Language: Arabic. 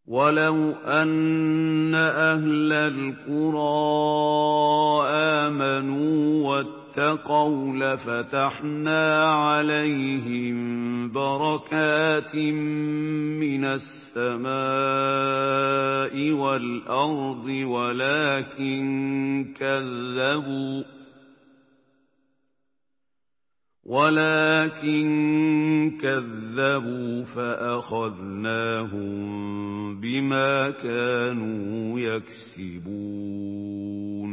وَلَوْ أَنَّ أَهْلَ الْقُرَىٰ آمَنُوا وَاتَّقَوْا لَفَتَحْنَا عَلَيْهِم بَرَكَاتٍ مِّنَ السَّمَاءِ وَالْأَرْضِ وَلَٰكِن كَذَّبُوا فَأَخَذْنَاهُم بِمَا كَانُوا يَكْسِبُونَ